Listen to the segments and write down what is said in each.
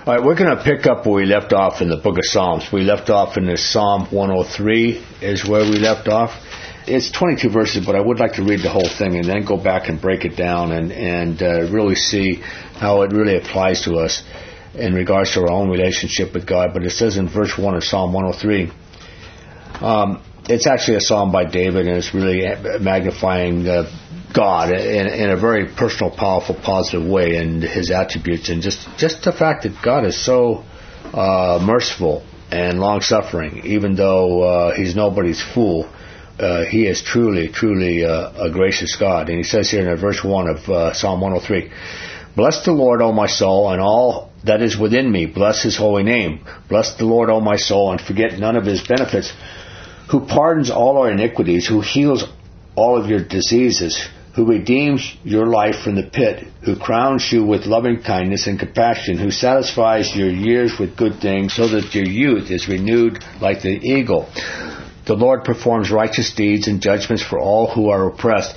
All right, we're going to pick up where we left off in the book of Psalms. We left off in this Psalm 103 is where we left off. It's 22 verses, but I would like to read the whole thing and then go back and break it down and really see how it really applies to us in regards to our own relationship with God. But it says in verse 1 of Psalm 103, it's actually a psalm by David, and it's really magnifying God in a very personal, powerful, positive way, and his attributes, and just the fact that God is so merciful and long-suffering, even though he's nobody's fool. He is truly, truly a gracious God. And he says here in verse 1 of Psalm 103, "Bless the Lord, O my soul, and all that is within me. Bless his holy name. Bless the Lord, O my soul, and forget none of his benefits, who pardons all our iniquities, who heals all of your diseases, who redeems your life from the pit, who crowns you with loving kindness and compassion, who satisfies your years with good things, so that your youth is renewed like the eagle. The Lord performs righteous deeds and judgments for all who are oppressed.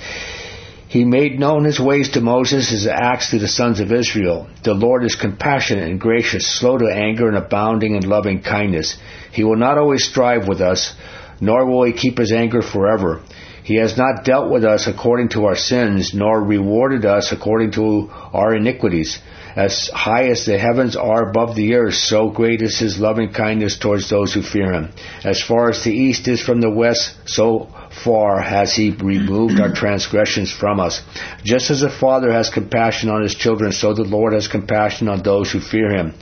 He made known his ways to Moses, his acts to the sons of Israel. The Lord is compassionate and gracious, slow to anger and abounding in loving kindness. He will not always strive with us, nor will he keep his anger forever. He has not dealt with us according to our sins, nor rewarded us according to our iniquities. As high as the heavens are above the earth, so great is his loving kindness towards those who fear him. As far as the east is from the west, so far has he removed our transgressions from us. Just as a father has compassion on his children, so the Lord has compassion on those who fear him.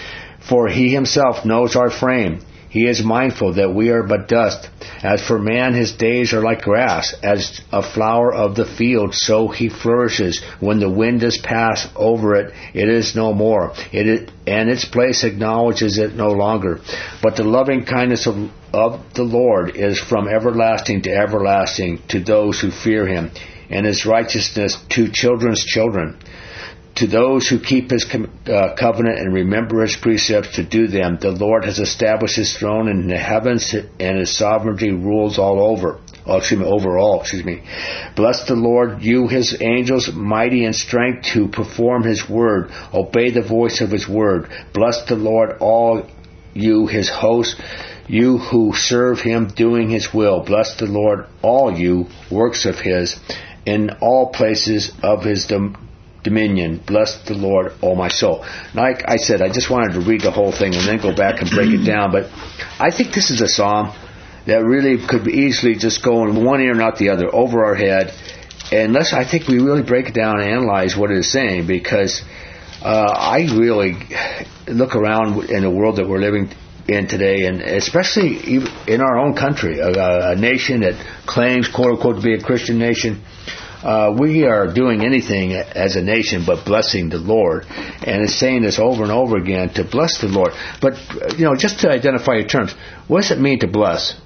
For he himself knows our frame. He is mindful that we are but dust. As for man, his days are like grass, as a flower of the field, so he flourishes. When the wind has passed over it, it is no more, and its place acknowledges it no longer. But the loving kindness of the Lord is from everlasting to everlasting to those who fear him, and his righteousness to children's children. To those who keep his covenant and remember his precepts to do them, the Lord has established his throne in the heavens, and his sovereignty rules over all. Bless the Lord, you his angels, mighty in strength, to perform his word. Obey the voice of his word. Bless the Lord, all you his hosts, you who serve him doing his will. Bless the Lord, all you works of his, in all places of his dominion. Bless the Lord, O my soul. Like I said, I just wanted to read the whole thing and then go back and break it down. But I think this is a psalm that really could easily just go in one ear and out the other, over our head, unless I think we really break it down and analyze what it is saying, because I really look around in the world that we're living in today, and especially in our own country, a nation that claims, quote-unquote, to be a Christian nation. We are doing anything as a nation but blessing the Lord. And it's saying this over and over again, to bless the Lord. But, just to identify your terms, what does it mean to bless?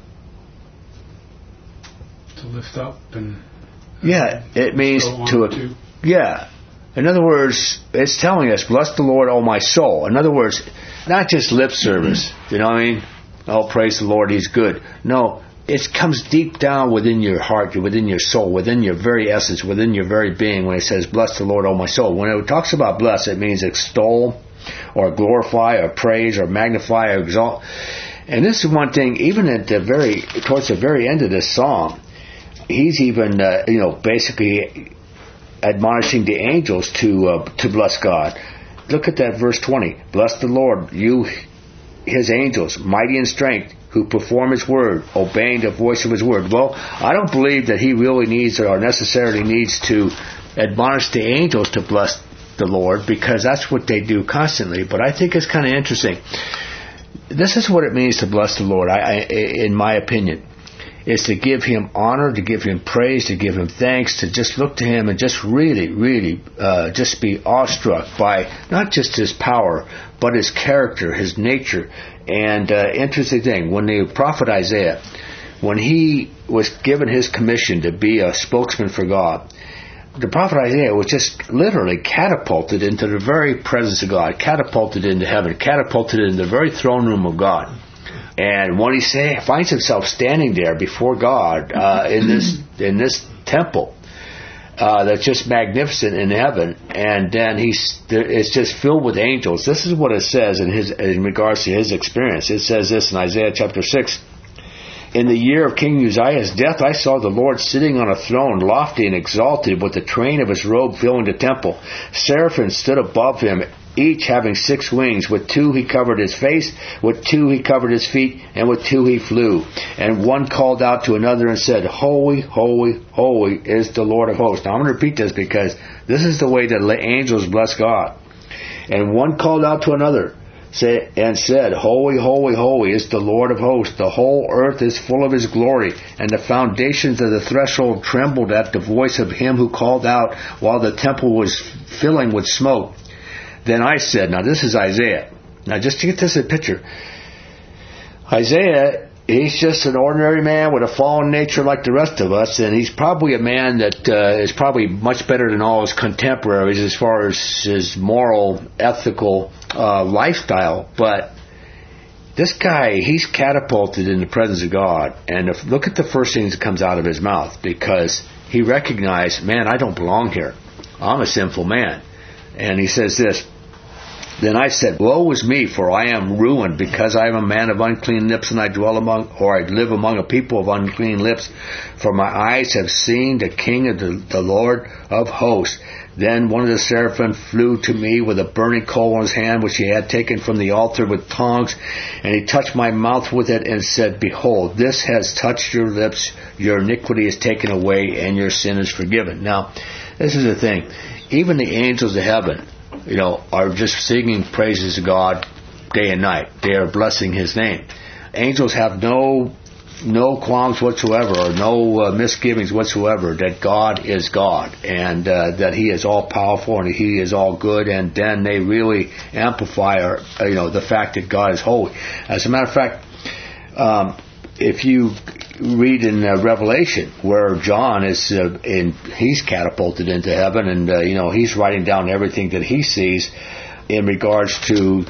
To lift up and... Yeah, it means to... Yeah. In other words, it's telling us, bless the Lord, O my soul. In other words, not just lip service. You know what I mean? Oh, praise the Lord, he's good. No. It comes deep down within your heart, within your soul, within your very essence, within your very being when it says, bless the Lord, O my soul. When it talks about bless, it means extol or glorify or praise or magnify or exalt. And this is one thing, even towards the very end of this psalm, he's even, basically admonishing the angels to bless God. Look at that verse 20. Bless the Lord, you, his angels, mighty in strength, who perform his word, obeying the voice of his word. Well, I don't believe that he really needs or necessarily needs to admonish the angels to bless the Lord, because that's what they do constantly. But I think it's kind of interesting. This is what it means to bless the Lord, in my opinion. Is to give him honor, to give him praise, to give him thanks, to just look to him and just really, really just be awestruck by not just his power, but his character, his nature. And interesting thing, when the prophet Isaiah, when he was given his commission to be a spokesman for God, the prophet Isaiah was just literally catapulted into the very presence of God, catapulted into heaven, catapulted into the very throne room of God. And when he finds himself standing there before God in this temple, that's just magnificent in heaven, and then it's just filled with angels. This is what it says in regards to his experience. It says this in Isaiah chapter 6. In the year of King Uzziah's death, I saw the Lord sitting on a throne, lofty and exalted, with the train of his robe filling the temple. Seraphim stood above him, each having 6 wings. With 2 he covered his face, with 2 he covered his feet, and with 2 he flew. And one called out to another and said, Holy, holy, holy is the Lord of hosts. Now I'm going to repeat this because this is the way that the angels bless God. And one called out to another and said, Holy, holy, holy is the Lord of hosts. The whole earth is full of his glory. And the foundations of the threshold trembled at the voice of him who called out, while the temple was filling with smoke. Then I said, now this is Isaiah. Now just to get this in picture, Isaiah, he's just an ordinary man with a fallen nature like the rest of us, and he's probably a man that is probably much better than all his contemporaries as far as his moral, ethical lifestyle. But this guy, he's catapulted in the presence of God, and look at the first thing that comes out of his mouth, because he recognized, man, I don't belong here. I'm a sinful man. And he says this, Then I said, Woe is me, for I am ruined, because I am a man of unclean lips, and I live among a people of unclean lips. For my eyes have seen the King of the Lord of hosts. Then one of the seraphim flew to me with a burning coal in his hand, which he had taken from the altar with tongs, and he touched my mouth with it and said, Behold, this has touched your lips, your iniquity is taken away, and your sin is forgiven. Now, this is the thing. Even the angels of heaven, are just singing praises to God day and night. They are blessing his name. Angels have no qualms whatsoever, or no misgivings whatsoever, that God is God, and that he is all powerful and he is all good, and then they really amplify the fact that God is holy. As a matter of fact, if you read in Revelation where John is he's catapulted into heaven, and he's writing down everything that he sees in regards to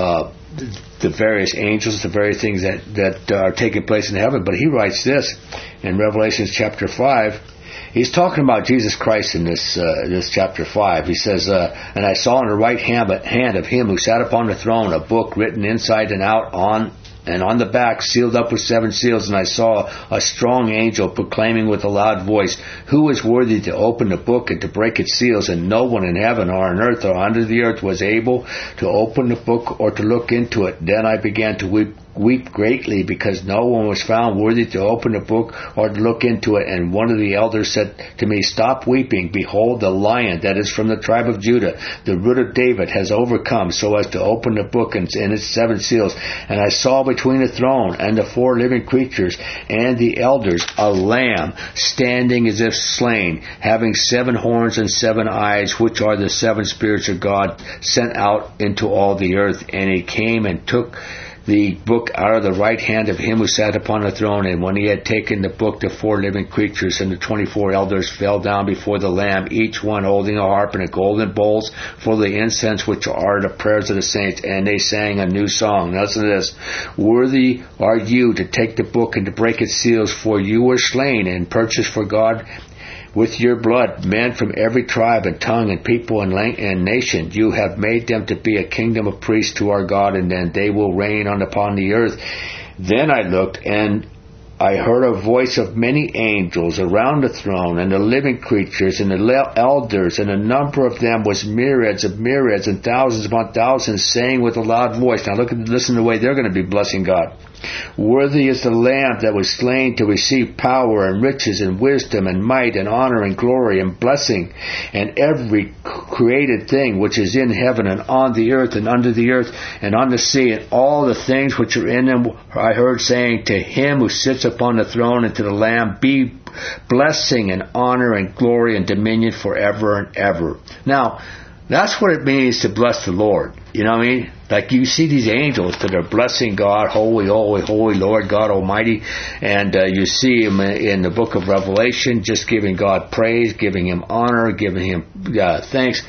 the various angels, the various things that are taking place in heaven. But he writes this in Revelation chapter 5. He's talking about Jesus Christ in this chapter 5. He says, And I saw in the right hand of him who sat upon the throne a book written inside and out on the back, sealed up with 7 seals. And I saw a strong angel proclaiming with a loud voice, Who is worthy to open the book and to break its seals? And no one in heaven or on earth or under the earth was able to open the book or to look into it. Then I began to weep greatly, because no one was found worthy to open the book or to look into it. And one of the elders said to me, Stop weeping. Behold, the Lion that is from the tribe of Judah, the root of David, has overcome so as to open the book and its 7 seals. And I saw between the throne and the 4 living creatures and the elders a lamb standing as if slain, having 7 horns and 7 eyes, which are the 7 spirits of God sent out into all the earth. And he came and took the book out of the right hand of him who sat upon the throne. And when he had taken the book, the 4 living creatures and the 24 elders fell down before the Lamb, each one holding a harp and a golden bowls full of the incense, which are the prayers of the saints. And they sang a new song. Now listen to this. Worthy are you to take the book and to break its seals, for you were slain and purchased for God with your blood men from every tribe and tongue and people and nation. You have made them to be a kingdom of priests to our God, and then they will reign upon the earth. Then I looked, and I heard a voice of many angels around the throne, and the living creatures, and the elders, and the number of them was myriads of myriads and thousands upon thousands, saying with a loud voice. Now listen to the way they're going to be blessing God. Worthy is the Lamb that was slain to receive power and riches and wisdom and might and honor and glory and blessing and every created thing which is in heaven and on the earth and under the earth and on the sea, and all the things which are in them. I heard saying, To him who sits upon the throne and to the Lamb be blessing and honor and glory and dominion forever and ever. Now, that's what it means to bless the Lord. You know what I mean? Like you see these angels that are blessing God, holy, holy, holy Lord God Almighty. And you see him in the book of Revelation just giving God praise, giving him honor, giving him thanks.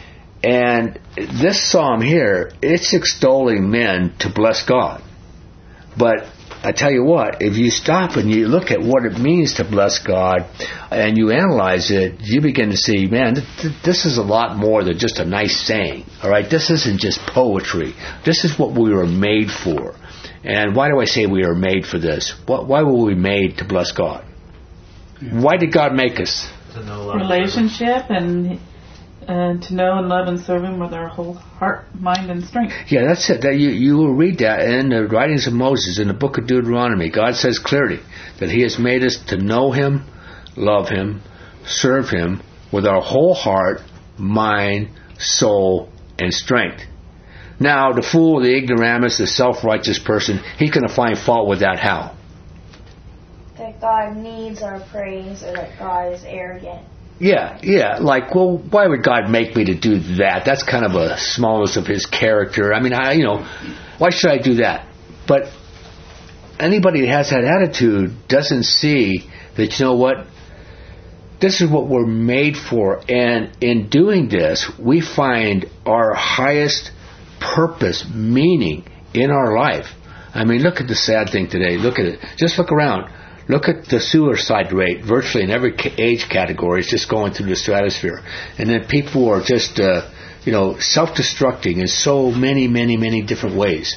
And this psalm here, it's extolling men to bless God. But I tell you what, if you stop and you look at what it means to bless God and you analyze it, you begin to see, man, this is a lot more than just a nice saying. All right, this isn't just poetry. This is what we were made for. And why do I say we are made for this? Why were we made to bless God? Why did God make us? To know relationship and to know and love and serve Him with our whole heart, mind, and strength. Yeah, that's it. You will read that in the writings of Moses, in the book of Deuteronomy. God says clearly that He has made us to know Him, love Him, serve Him with our whole heart, mind, soul, and strength. Now, the fool, the ignoramus, the self-righteous person, he's going to find fault with that how? That God needs our praise, or that God is arrogant. Yeah, like, well, why would God make me to do that? That's kind of a smallness of His character. I mean, why should I do that? But anybody that has that attitude doesn't see that, you know what, this is what we're made for, and in doing this, we find our highest purpose, meaning in our life. I mean, look at the sad thing today. Look at it. Just look around. Look at the suicide rate virtually in every age category. It's just going through the stratosphere. And then people are just, self-destructing in so many different ways.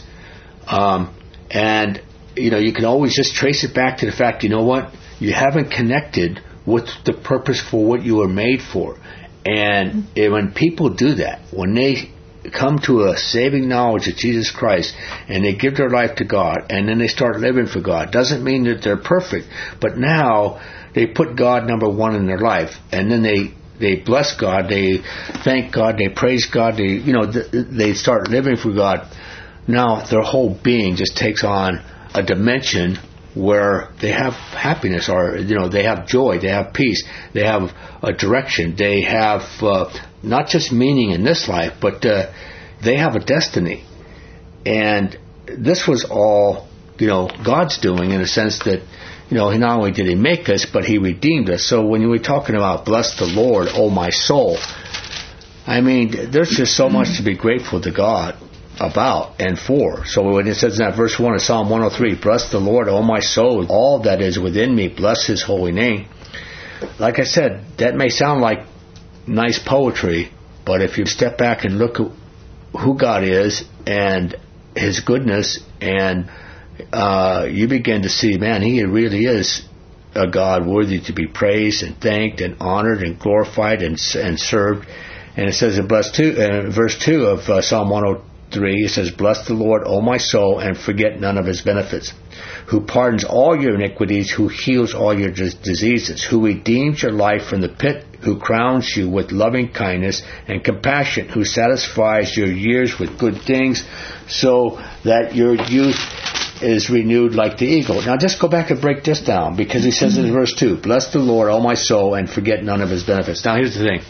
And you can always just trace it back to the fact, you know what? You haven't connected with the purpose for what you were made for. And when people do that, when they come to a saving knowledge of Jesus Christ and they give their life to God and then they start living for God, doesn't mean that they're perfect, but now they put God number one in their life, and then they bless God, they thank God, they praise God, they start living for God. Now their whole being just takes on a dimension where they have happiness, or they have joy, they have peace, they have a direction, they have not just meaning in this life, but they have a destiny. And this was all God's doing, in a sense that not only did He make us, but He redeemed us. So when you were talking about bless the Lord, oh my soul, I mean, there's just so much to be grateful to God about and for. So when it says in that verse 1 of Psalm 103, bless the Lord, O my soul, all that is within me, bless His holy name. Like I said, that may sound like nice poetry, but if you step back and look at who God is and His goodness, and you begin to see, man, He really is a God worthy to be praised and thanked and honored and glorified and served. And it says in verse 2 of Psalm 103, it says, bless the Lord, O my soul, and forget none of His benefits, who pardons all your iniquities, who heals all your diseases, who redeems your life from the pit, who crowns you with loving kindness and compassion, who satisfies your years with good things, so that your youth is renewed like the eagle. Now just go back and break this down, because He says in verse 2, bless the Lord, O my soul, and forget none of His benefits. Now here's the thing.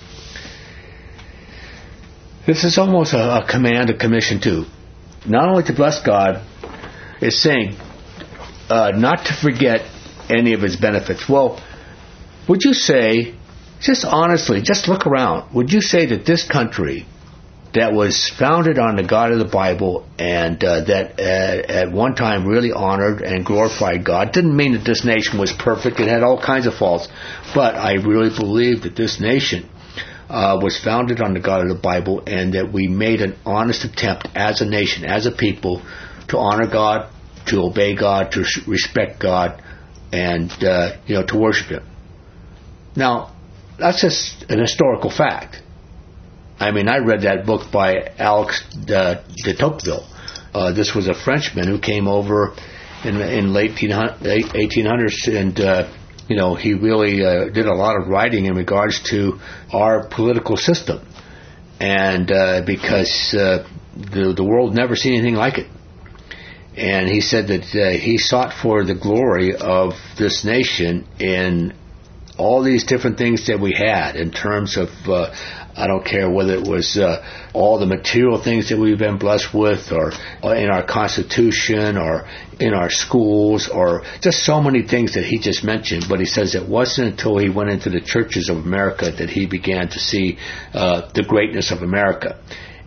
This is almost a command, a commission too. Not only to bless God, it's saying not to forget any of His benefits. Well, would you say, just honestly, just look around, would you say that this country that was founded on the God of the Bible and that at one time really honored and glorified God, didn't mean that this nation was perfect, it had all kinds of faults, but I really believe that this nation was founded on the God of the Bible, and that we made an honest attempt as a nation, as a people, to honor God, to obey God, to respect God, and to worship Him. Now, that's just an historical fact. I mean, I read that book by Alex de Tocqueville. This was a Frenchman who came over in late 1800s, and he really did a lot of writing in regards to our political system, and because the world never seen anything like it. And he said that he sought for the glory of this nation in all these different things that we had, in terms of I don't care whether it was all the material things that we've been blessed with, or in our Constitution, or in our schools, or just so many things that he just mentioned. But he says it wasn't until he went into the churches of America that he began to see the greatness of America.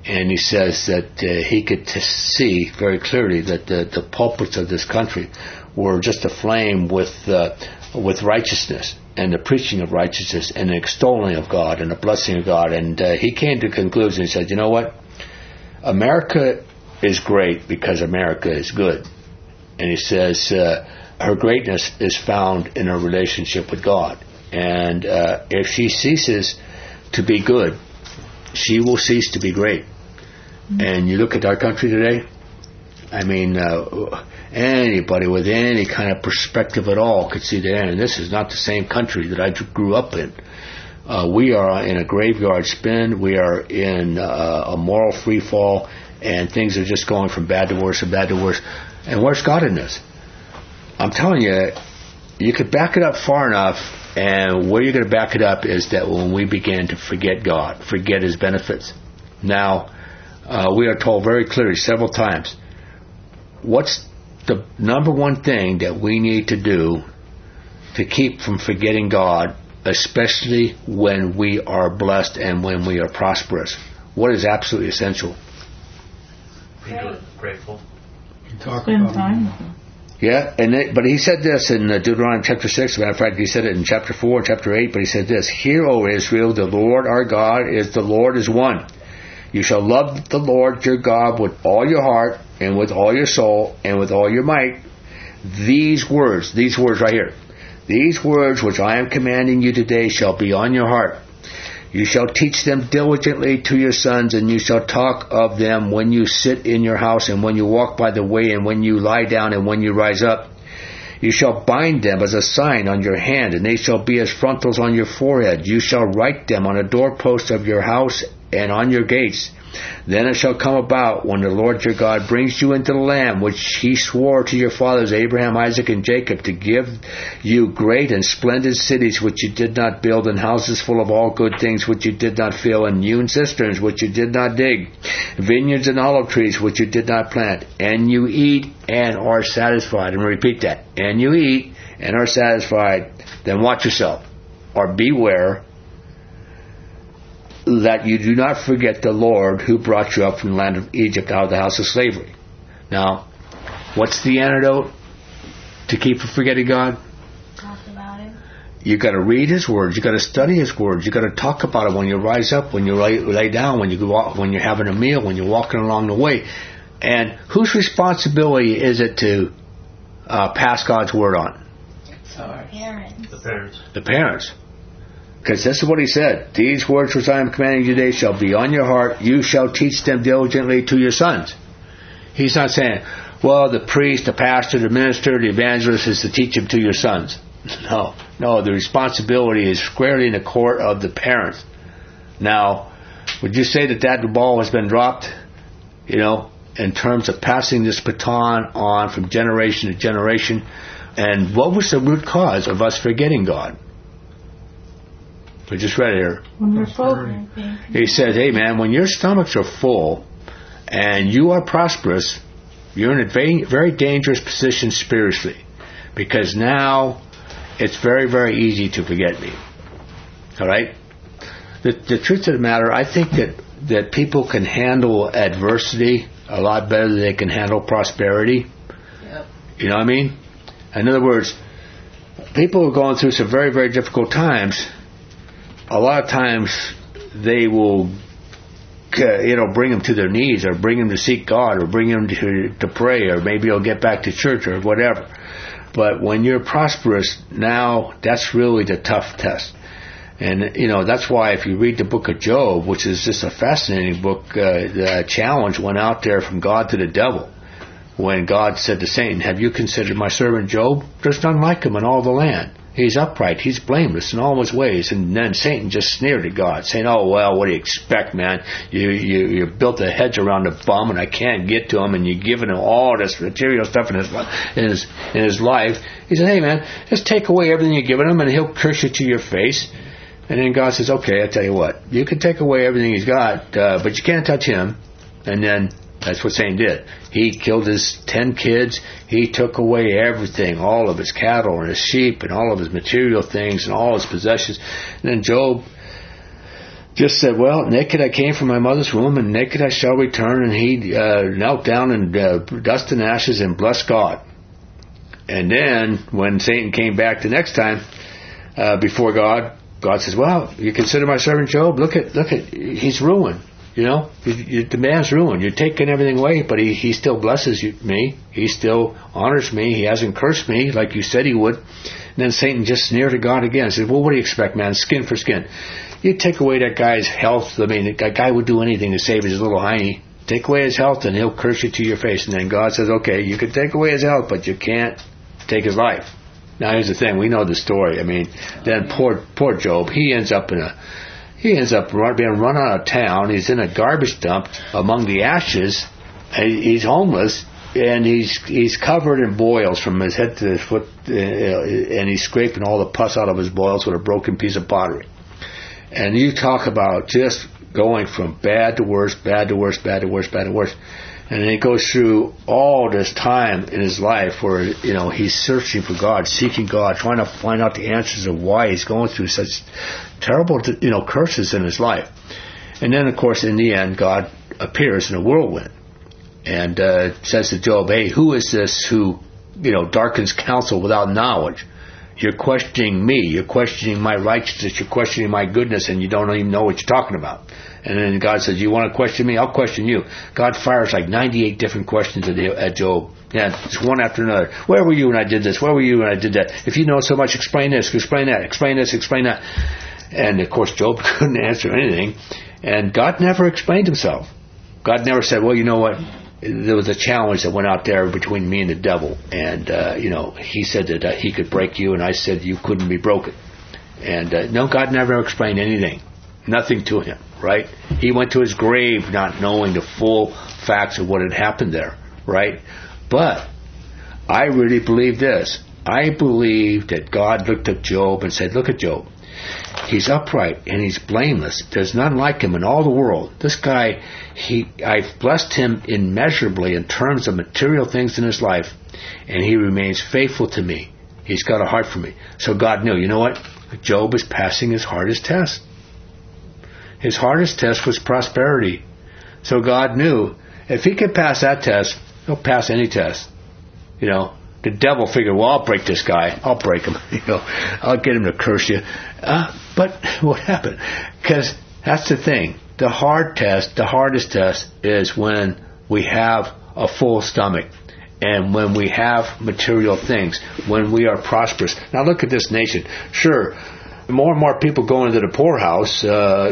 And he says that he could see very clearly that the pulpits of this country were just aflame with righteousness and the preaching of righteousness and the extolling of God and the blessing of God. And he came to a conclusion. He said, you know what? America is great because America is good. And he says her greatness is found in her relationship with God. And if she ceases to be good, she will cease to be great. And you look at our country today, I mean, anybody with any kind of perspective at all could see that. And this is not the same country that I grew up in. We are in a graveyard spin. We are in a moral free fall, and things are just going from bad to worse and bad to worse. And where's God in this? I'm telling you, you could back it up far enough, and where you're going to back it up is that when we begin to forget God, forget His benefits. Now, we are told very clearly several times, what's the number one thing that we need to do to keep from forgetting God, especially when we are blessed and when we are prosperous? What is absolutely essential? Be grateful. Spend time with Him. Yeah, but he said this in Deuteronomy chapter 6. As a matter of fact, he said it in chapter 4 and chapter 8, but he said this, Hear, O Israel, the Lord our God the Lord is one. You shall love the Lord your God with all your heart and with all your soul and with all your might. These words right here, these words which I am commanding you today shall be on your heart. You shall teach them diligently to your sons, and you shall talk of them when you sit in your house, and when you walk by the way, and when you lie down, and when you rise up. You shall bind them as a sign on your hand, and they shall be as frontals on your forehead. You shall write them on a doorpost of your house and on your gates. Then it shall come about, when the Lord your God brings you into the land which He swore to your fathers Abraham, Isaac, and Jacob, to give you great and splendid cities which you did not build, and houses full of all good things which you did not fill, and hewn cisterns which you did not dig, vineyards and olive trees which you did not plant, and you eat and are satisfied. And repeat that. And you eat and are satisfied. Then watch yourself, or beware that you do not forget the Lord who brought you up from the land of Egypt out of the house of slavery. Now, what's the antidote to keep from forgetting God? Talk about Him. You got to read His words. You got to study His words. You got to talk about it when you rise up, when you lay down, when you go out, when you're having a meal, when you're walking along the way. And whose responsibility is it to pass God's word on? Parents. The parents. The parents. Because this is what He said. These words which I am commanding you today shall be on your heart. You shall teach them diligently to your sons. He's not saying, well, the priest, the pastor, the minister, the evangelist is to teach them to your sons. No, the responsibility is squarely in the court of the parents. Now, would you say that the ball has been dropped, in terms of passing this baton on from generation to generation? And what was the root cause of us forgetting God? We just read it here. When we're full. He says, hey man, when your stomachs are full and you are prosperous, you're in a very, very dangerous position spiritually. Because now it's very, very easy to forget me. Alright? The truth of the matter, I think that people can handle adversity a lot better than they can handle prosperity. Yep. You know what I mean? In other words, people who are going through some very, very difficult times, a lot of times they will, bring them to their knees, or bring them to seek God, or bring them to pray, or maybe they'll get back to church, or whatever. But when you're prosperous, now that's really the tough test. And, that's why if you read the book of Job, which is just a fascinating book, the challenge went out there from God to the devil. When God said to Satan, have you considered my servant Job? There's none like him in all the land. He's upright. He's blameless in all his ways. And then Satan just sneered at God, saying, oh, well, what do you expect, man? You built a hedge around the bum, and I can't get to him, and you're giving him all this material stuff in his life. He said, hey, man, just take away everything you're giving him, and he'll curse you to your face. And then God says, okay, I'll tell you what. You can take away everything he's got, but you can't touch him. And then that's what Satan did. He killed his 10 kids. He took away everything, all of his cattle and his sheep and all of his material things and all his possessions. And then Job just said, well, naked I came from my mother's womb, and naked I shall return. And he knelt down in dust and ashes and blessed God. And then when Satan came back the next time before God, God says, well, you consider my servant Job? Look at, he's ruined. The man's ruined. You're taking everything away, but he still blesses me. He still honors me. He hasn't cursed me like you said he would. And then Satan just sneered at God again. Said, well, what do you expect, man? Skin for skin. You take away that guy's health. I mean, that guy would do anything to save his little hiney. Take away his health and he'll curse you to your face. And then God says, okay, you can take away his health, but you can't take his life. Now here's the thing. We know the story. I mean, then poor Job, he ends up being run out of town. He's in a garbage dump among the ashes. He's homeless, and he's covered in boils from his head to his foot, and he's scraping all the pus out of his boils with a broken piece of pottery. And you talk about just going from bad to worse, bad to worse, bad to worse, bad to worse. And then he goes through all this time in his life where, he's searching for God, seeking God, trying to find out the answers of why he's going through such terrible, curses in his life. And then, of course, in the end, God appears in a whirlwind and says to Job, hey, who is this who, darkens counsel without knowledge? You're questioning me. You're questioning my righteousness. You're questioning my goodness, and you don't even know what you're talking about. And then God says, you want to question me? I'll question you. God fires like 98 different questions at Job. Yeah, it's one after another. Where were you when I did this? Where were you when I did that? If you know so much, explain this, explain that, explain this, explain that. And, of course, Job couldn't answer anything. And God never explained himself. God never said, well, you know what? There was a challenge that went out there between me and the devil. And, he said that he could break you, and I said you couldn't be broken. And, no, God never explained anything. Nothing to him, right? He went to his grave not knowing the full facts of what had happened there, right? But I really believe this. I believe that God looked at Job and said, look at Job. He's upright and he's blameless. There's none like him in all the world. This guy, I've blessed him immeasurably in terms of material things in his life, and he remains faithful to me. He's got a heart for me. So God knew, you know what? Job is passing his hardest test. His hardest test was prosperity. So God knew if he could pass that test, he'll pass any test. The devil figured, well, I'll break this guy. I'll break him. I'll get him to curse you. But what happened? Because that's the thing. The hardest test is when we have a full stomach and when we have material things, when we are prosperous. Now look at this nation. Sure, more and more people go into the poorhouse,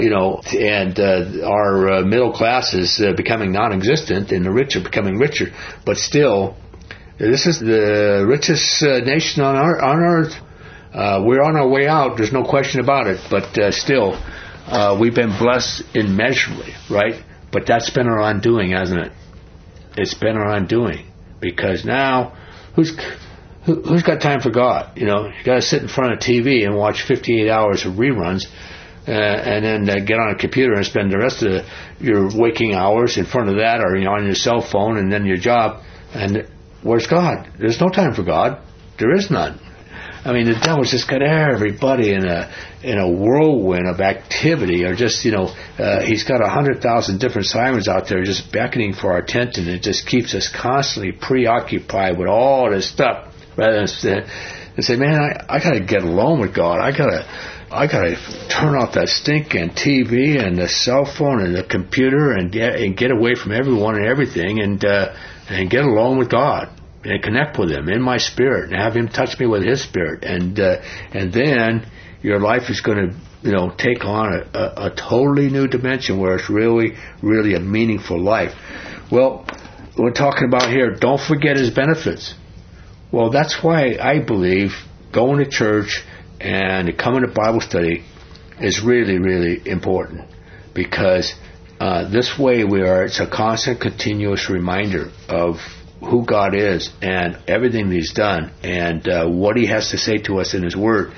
and our middle class is becoming non-existent, and the rich are becoming richer. But still, this is the richest nation on earth. We're on our way out. There's no question about it. But still, we've been blessed immeasurably, right? But that's been our undoing, hasn't it? It's been our undoing, because now who's got time for God? You got to sit in front of TV and watch 58 hours of reruns, and then get on a computer and spend the rest of your waking hours in front of that, or on your cell phone, and then your job. And where's God? There's no time for God. There is none. I mean, the devil's just got everybody in a whirlwind of activity, or just he's got 100,000 different sirens out there just beckoning for our attention. It just keeps us constantly preoccupied with all this stuff. Rather than say, man, I got to get alone with God. I got to turn off that stinking TV and the cell phone and the computer and get away from everyone and everything and get alone with God and connect with Him in my spirit and have Him touch me with His spirit, and then your life is going to take on a totally new dimension where it's really, really a meaningful life. Well, we're talking about here, don't forget His benefits. Well, that's why I believe going to church and coming to Bible study is really, really important, because this way it's a constant, continuous reminder of who God is and everything that He's done and what He has to say to us in His Word.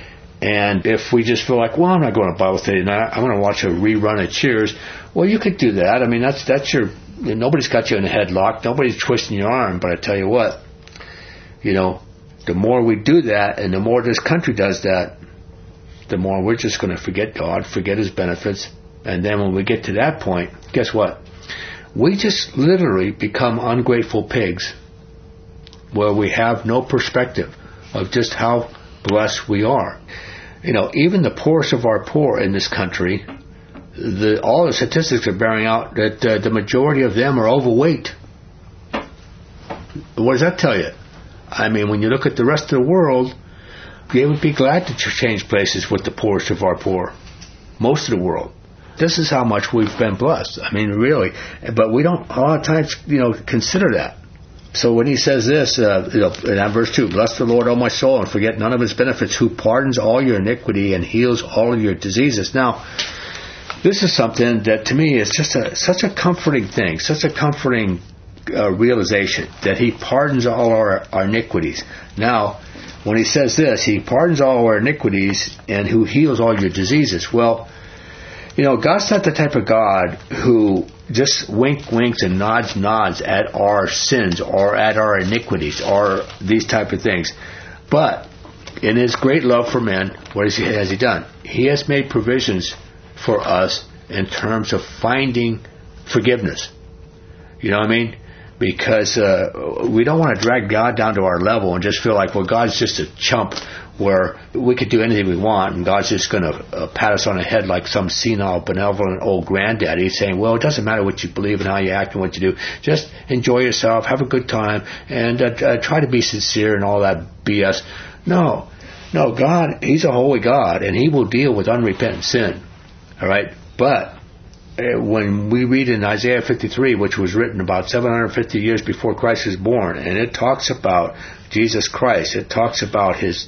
And if we just feel like, well, I'm not going to Bible study tonight, I'm going to watch a rerun of Cheers, well, you could do that. I mean, that's your, nobody's got you in a headlock, nobody's twisting your arm, but I tell you what, the more we do that and the more this country does that, the more we're just going to forget God, forget His benefits. And then when we get to that point, guess what? We just literally become ungrateful pigs where we have no perspective of just how blessed we are. Even the poorest of our poor in this country, all the statistics are bearing out that the majority of them are overweight. What does that tell you? I mean, when you look at the rest of the world, they would be glad to change places with the poorest of our poor. Most of the world. This is how much we've been blessed. I mean, really. But we don't a lot of times, consider that. So when he says this, in verse 2, bless the Lord, O my soul, and forget none of His benefits, who pardons all your iniquity and heals all of your diseases. Now, this is something that to me is just such a comforting thing, such a comforting realization that He pardons all our iniquities. Now, when he says this, He pardons all our iniquities and who heals all your diseases. Well, God's not the type of God who just winks and nods at our sins or at our iniquities or these type of things. But in His great love for men, what has He done? He has made provisions for us in terms of finding forgiveness. You know what I mean? Because we don't want to drag God down to our level and just feel like, well, God's just a chump where we could do anything we want and God's just going to pat us on the head like some senile, benevolent old granddaddy saying, well, it doesn't matter what you believe and how you act and what you do. Just enjoy yourself, have a good time, and try to be sincere and all that BS. No, God, He's a holy God, and He will deal with unrepentant sin. All right? But when we read in Isaiah 53, which was written about 750 years before Christ was born, and it talks about Jesus Christ, it talks about His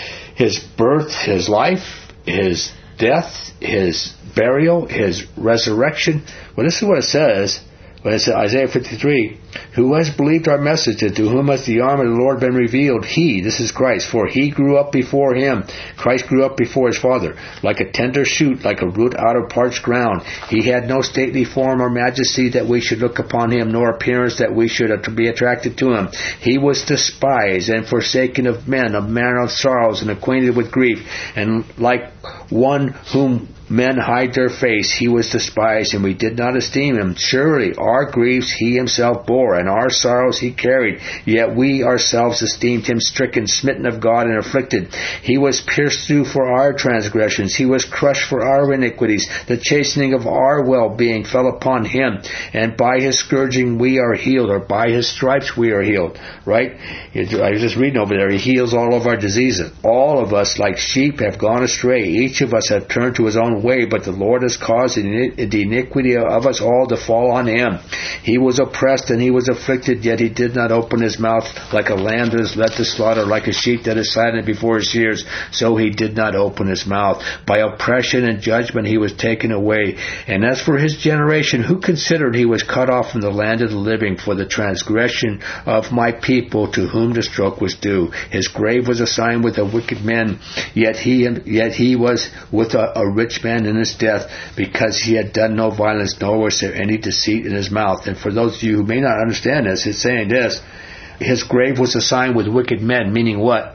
birth, His life, His death, His burial, His resurrection. Well, this is what it says. When it says Isaiah 53, who has believed our message, and to whom has the arm of the Lord been revealed? He, this is Christ, for He grew up before Him. Christ grew up before His Father, like a tender shoot, like a root out of parched ground. He had no stately form or majesty that we should look upon Him, nor appearance that we should be attracted to Him. He was despised and forsaken of men, a man of sorrows and acquainted with grief, and like one whom men hide their face, He was despised, and we did not esteem Him. Surely our griefs He Himself bore, and our sorrows He carried. Yet we ourselves esteemed Him stricken, smitten of God, and afflicted. He was pierced through for our transgressions. He was crushed for our iniquities. The chastening of our well-being fell upon Him, and by His scourging we are healed, or by His stripes we are healed. Right? I was just reading over there. He heals all of our diseases. All of us, like sheep, have gone astray. Each of us have turned to his own way, but the Lord has caused the iniquity of us all to fall on Him. He was oppressed and He was afflicted, yet He did not open His mouth. Like a lamb that is led to slaughter, like a sheep that is silent before his shears, so He did not open His mouth. By oppression and judgment He was taken away. And as for His generation, who considered He was cut off from the land of the living? For the transgression of my people, to whom the stroke was due. His grave was assigned with a wicked man, yet he was with a rich man in his death, because he had done no violence, nor was there any deceit in his mouth. And for those of you who may not understand this, it's saying this: His grave was assigned with wicked men, meaning what?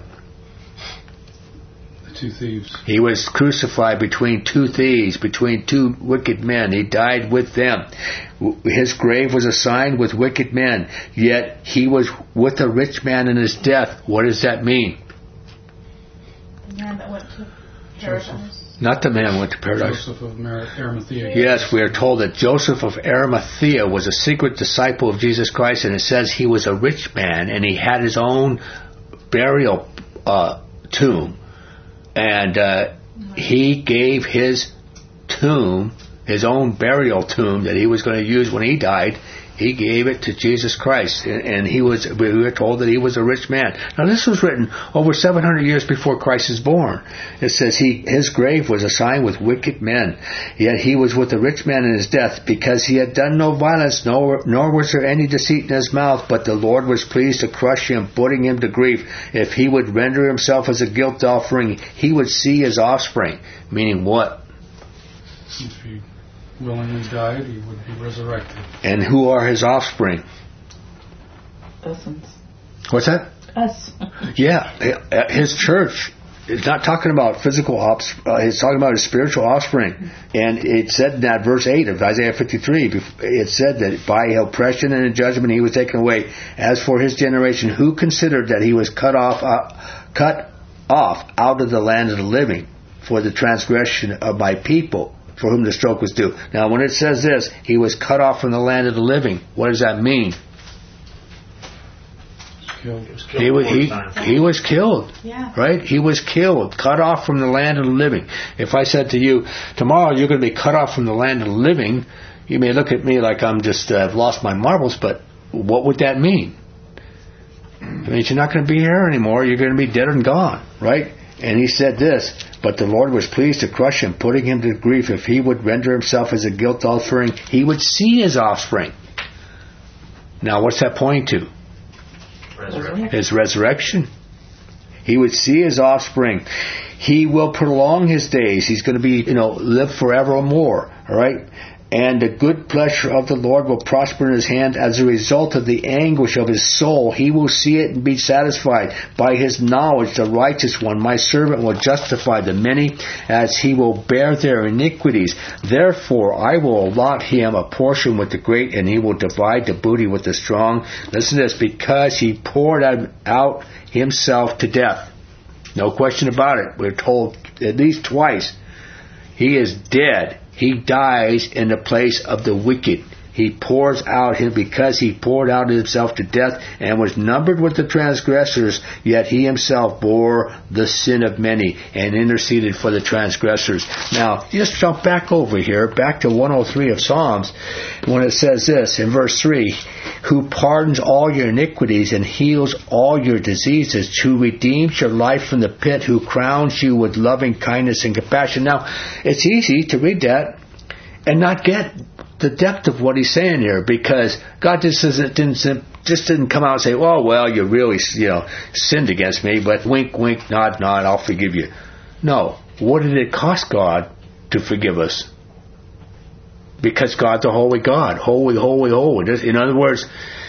The two thieves. He was crucified between two thieves, between two wicked men. He died with them. His grave was assigned with wicked men, yet He was with a rich man in his death. What does that mean? The man that went to paradise. Not the man who went to paradise. Joseph of Arimathea. Yes, we are told that Joseph of Arimathea was a secret disciple of Jesus Christ, and it says he was a rich man, and he had his own burial tomb. And he gave his tomb, his own burial tomb that he was going to use when he died, He gave it to Jesus Christ, and we were told that He was a rich man. Now, this was written over 700 years before Christ is born. It says His grave was assigned with wicked men, yet He was with a rich man in His death, because He had done no violence, nor was there any deceit in His mouth. But the Lord was pleased to crush Him, putting Him to grief. If He would render Himself as a guilt offering, He would see His offspring. Meaning what? If He willingly died, He would be resurrected. And who are His offspring? Essence. What's that? Us. Yeah, His church. It's not talking about physical it's talking about his spiritual offspring. And it said in that verse 8 of Isaiah 53, it said that by oppression and in judgment he was taken away. As for his generation, who considered that he was cut off out of the land of the living for the transgression of my people, for whom the stroke was due. Now, when it says this, he was cut off from the land of the living, what does that mean? He was killed, Yeah. right? He was killed, cut off from the land of the living. If I said to you, tomorrow you're going to be cut off from the land of the living, you may look at me like I'm just, I've lost my marbles, but what would that mean? It means you're not going to be here anymore. You're going to be dead and gone, right? And he said this, but the Lord was pleased to crush him, putting him to grief. If he would render himself as a guilt offering, he would see his offspring. Now, what's that pointing to? His resurrection. He would see his offspring. He will prolong his days. He's going to be, live forevermore. All right? And the good pleasure of the Lord will prosper in his hand as a result of the anguish of his soul. He will see it and be satisfied. By his knowledge, the righteous one, my servant, will justify the many as he will bear their iniquities. Therefore, I will allot him a portion with the great, and he will divide the booty with the strong. Listen to this, because he poured out himself to death. No question about it. We're told at least twice. He is dead. He dies in the place of the wicked. He pours out him because he poured out himself to death and was numbered with the transgressors, yet he himself bore the sin of many and interceded for the transgressors. Now, just jump back over here, back to 103 of Psalms, when it says this in verse 3, who pardons all your iniquities and heals all your diseases, who redeems your life from the pit, who crowns you with loving kindness and compassion. Now, it's easy to read that and not get the depth of what he's saying here, because God just didn't come out and say, "Oh, well, you really sinned against me, but wink, wink, nod, nod, I'll forgive you." No. What did it cost God to forgive us? Because God's a holy God. Holy, holy, holy. In other words,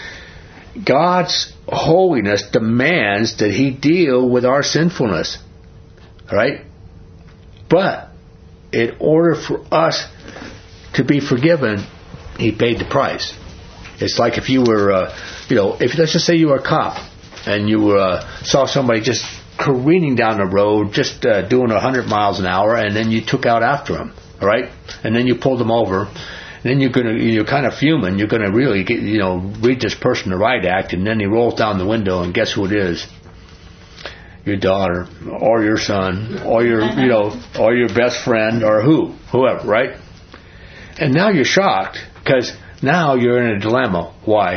God's holiness demands that he deal with our sinfulness. All right? But in order for us to be forgiven, he paid the price. It's like if you were, if let's just say you were a cop and you saw somebody just careening down the road, just doing 100 miles an hour, and then you took out after him, all right? And then you pulled him over. And then you're kind of fuming. You're going to really read this person the right act, and then he rolls down the window, and guess who it is? Your daughter, or your son, or your or your best friend, or whoever, right? And now you're shocked, because now you're in a dilemma. Why?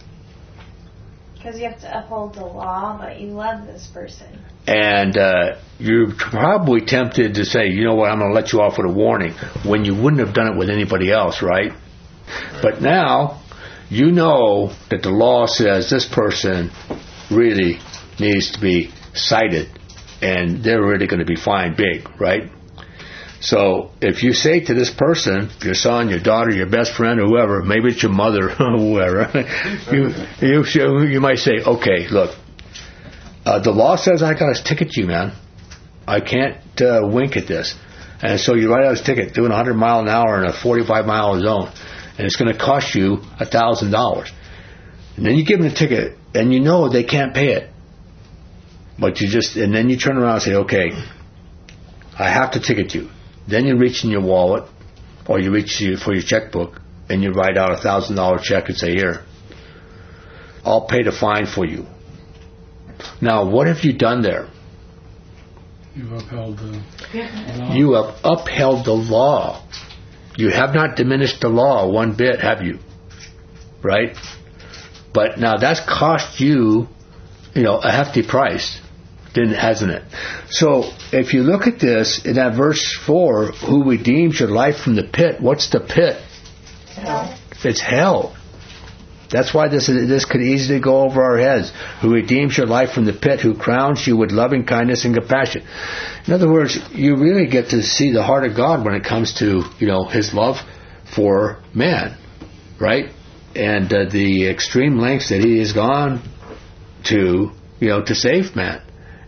Because you have to uphold the law, but you love this person. And you're probably tempted to say, you know what, I'm going to let you off with a warning, when you wouldn't have done it with anybody else, right? But now, you know that the law says this person really needs to be cited, and they're really going to be fined big, right? So if you say to this person, your son, your daughter, your best friend, or whoever, maybe it's your mother, or whoever, you might say, okay, look, the law says I got to ticket you, man. I can't wink at this. And so you write out a ticket doing 100 mile an hour in a 45 mile zone, and it's going to cost you $1,000. And then you give them the ticket, and you know they can't pay it. But and then you turn around and say, okay, I have to ticket you. Then you reach in your wallet, or you reach for your checkbook, and you write out $1,000 check and say, here, I'll pay the fine for you. Now, what have you done there? You've upheld the law. You have upheld the law. You have not diminished the law one bit, have you? Right? But now that's cost you, a hefty price. Hasn't it? So if you look at this in that verse 4, who redeems your life from the pit? What's the pit? Hell. It's hell. That's why this could easily go over our heads. Who redeems your life from the pit? Who crowns you with loving kindness and compassion? In other words, you really get to see the heart of God when it comes to his love for man, right? And the extreme lengths that he has gone to to save man.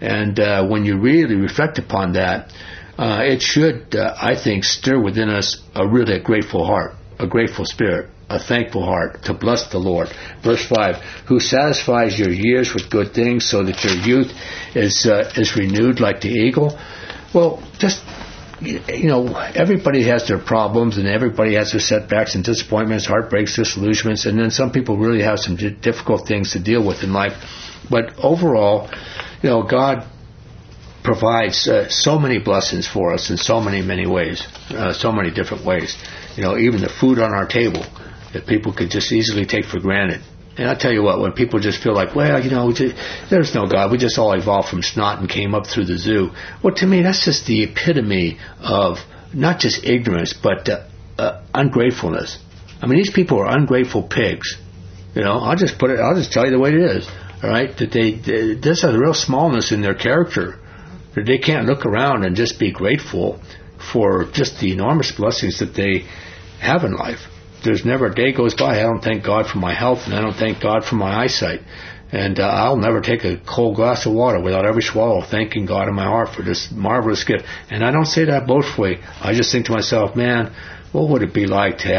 And when you really reflect upon that, it should, I think, stir within us a really grateful heart, a grateful spirit, a thankful heart to bless the Lord. Verse 5, who satisfies your years with good things so that your youth is renewed like the eagle. Well, just, everybody has their problems and everybody has their setbacks and disappointments, heartbreaks, disillusionments, and then some people really have some difficult things to deal with in life. But overall, God provides so many blessings for us in so many ways, so many different ways. Even the food on our table that people could just easily take for granted. And I tell you what, when people just feel like, there's no God, we just all evolved from snot and came up through the zoo. Well, to me, that's just the epitome of not just ignorance, but ungratefulness. I mean, these people are ungrateful pigs. I'll just tell you the way it is. All right, that there's a real smallness in their character. That they can't look around and just be grateful for just the enormous blessings that they have in life. There's never a day goes by I don't thank God for my health, and I don't thank God for my eyesight. And I'll never take a cold glass of water without every swallow thanking God in my heart for this marvelous gift. And I don't say that boastfully. I just think to myself, man, what would it be like to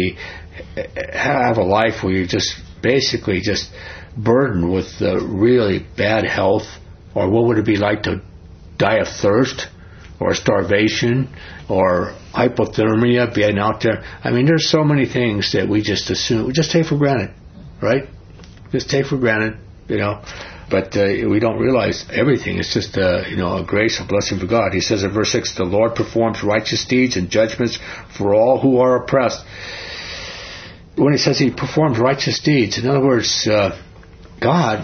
have a life where you're just basically just burdened with really bad health? Or what would it be like to die of thirst or starvation or hypothermia, being out there? I mean, there's so many things that we just assume, we just take for granted, right? Just take for granted, But we don't realize everything. It's just, a grace, a blessing for God. He says in verse 6, the Lord performs righteous deeds and judgments for all who are oppressed. When he says he performs righteous deeds, in other words, God,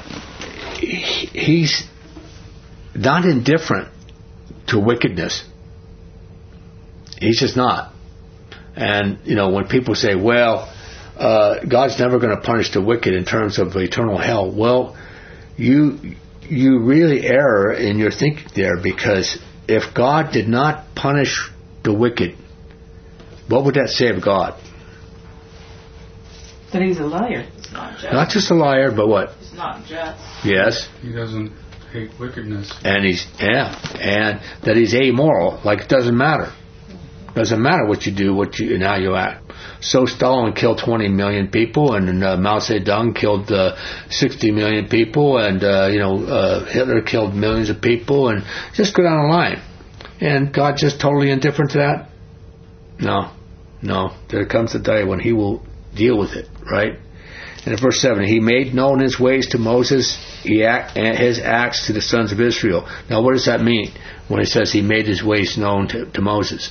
he's not indifferent to wickedness. He's just not. And, when people say, God's never going to punish the wicked in terms of eternal hell, well, you really err in your thinking there, because if God did not punish the wicked, what would that say of God? That he's a liar. He's not just. Not just a liar, but what? He's not just. Yes. He doesn't hate wickedness. And and that he's amoral, like it doesn't matter. Doesn't matter what you do, and how you act. So Stalin killed 20 million people, and Mao Zedong killed 60 million people, and Hitler killed millions of people, and just go down the line. And God just totally indifferent to that? No. There comes a day when he will deal with it, right? And in verse 7, he made known his ways to Moses, his acts to the sons of Israel. Now, what does that mean when it says he made his ways known to Moses?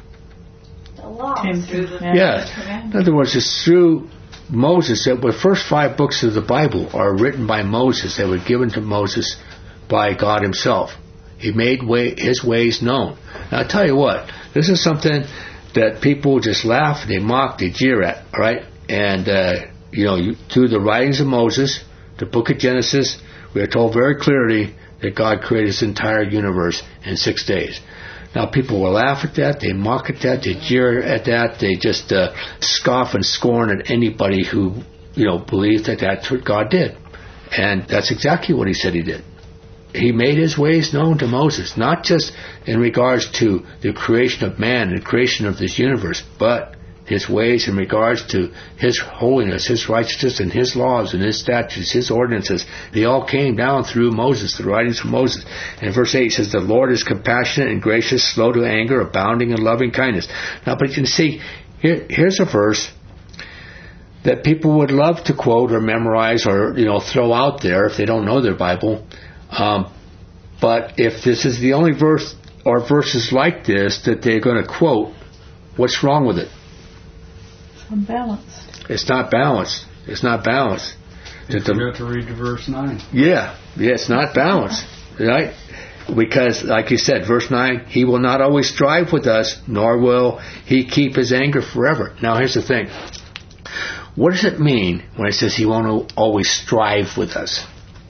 Yeah. In other words, it's through Moses that the first 5 books of the Bible are written by Moses. They were given to Moses by God himself. He made his ways known. Now, I'll tell you what, this is something that people just laugh, they mock, they jeer at, all right? And, through the writings of Moses, the book of Genesis, we are told very clearly that God created this entire universe in 6 days. Now, people will laugh at that, they mock at that, they jeer at that, they just scoff and scorn at anybody who, believes that that's what God did. And that's exactly what he said he did. He made his ways known to Moses, not just in regards to the creation of man and the creation of this universe, but his ways in regards to his holiness, his righteousness, and his laws and his statutes, his ordinances. They all came down through Moses, the writings of Moses. And in verse 8 it says, the Lord is compassionate and gracious, slow to anger, abounding in loving kindness. Now, but you can see, here's a verse that people would love to quote or memorize or, throw out there if they don't know their Bible. But if this is the only verse or verses like this that they're going to quote, what's wrong with it? Unbalanced. It's not balanced. It's not balanced. You forgot to read to verse 9. Yeah, it's not balanced, right? Because, like you said, verse 9, he will not always strive with us, nor will he keep his anger forever. Now, here's the thing. What does it mean when it says he won't always strive with us?